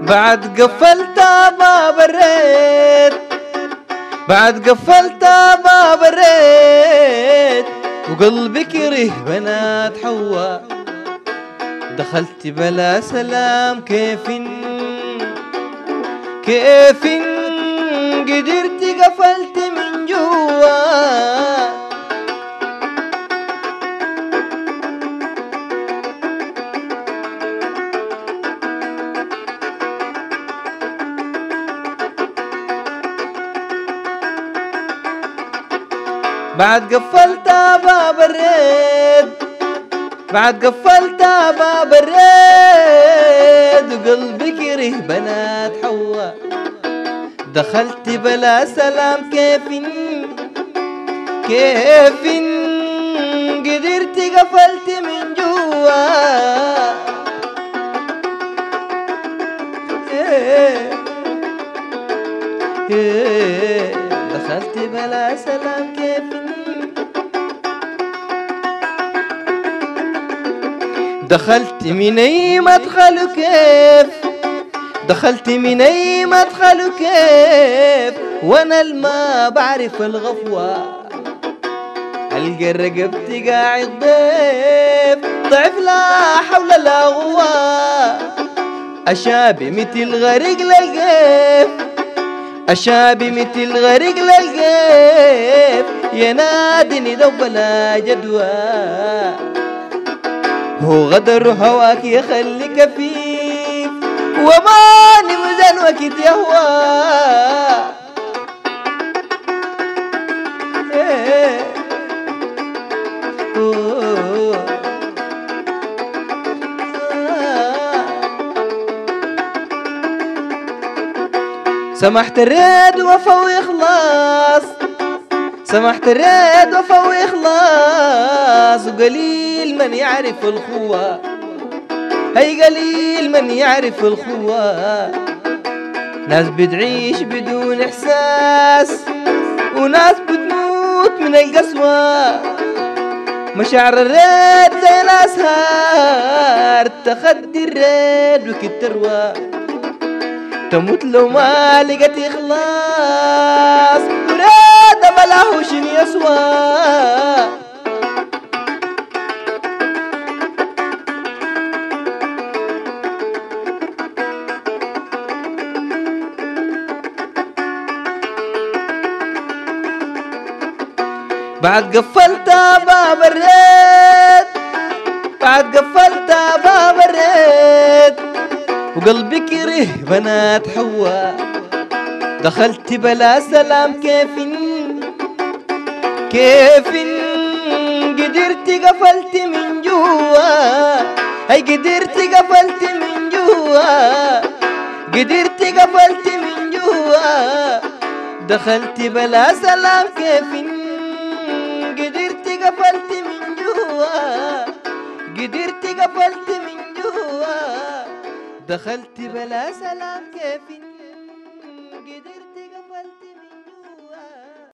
بعد قفلت باب الريت، بعد قفلت باب الريت وقلبي كره بنات حواء. دخلت بلا سلام كيف قدرت قفلت من جوا. بعد قفلت باب الريد، بعد قفلت باب الريد وقلبي كره بنات حواء. دخلت بلا سلام كيف قدرت قفلت من جوا. دخلت بلا سلام كيف دخلت من اي مدخل كيف، دخلت من اي مدخل كيف وانا الما بعرف الغفوة. القى رقبتي قاعد ضيف ضعف لا حول لا قوة. اشابي مثل غريق للقيف، اشابي مثل غريق للقيف ينادني لو بلا جدوى. هو غدر هواك يخلي كفيف وماني مزن وقت يهوى. سمحت الريد وفا وإخلاص، سمحت الريد وفا وإخلاص وقليل من يعرف الخوة. هي قليل من يعرف الخوة. ناس بتعيش بدون إحساس وناس بتموت من القسوة. مشاعر الريد زي الأزهار تخدي الريد وكتروى. تموت لو ما لقت إخلاص وريد بلاه شن يسوى. بعد قفلت باب الريد، بعد قفلت باب الريد وقلبي كره بنات حواء. دخلت بلا سلام كيف قدرت قفلت من جوا. هي قدرت قفلت من جوا، قدرت قفلت من جوا. دخلت بلا سلام كيف قدرت قفلت من جوا، قدرت قفلت من جوا. دخلت بلا سلام كيف قدرت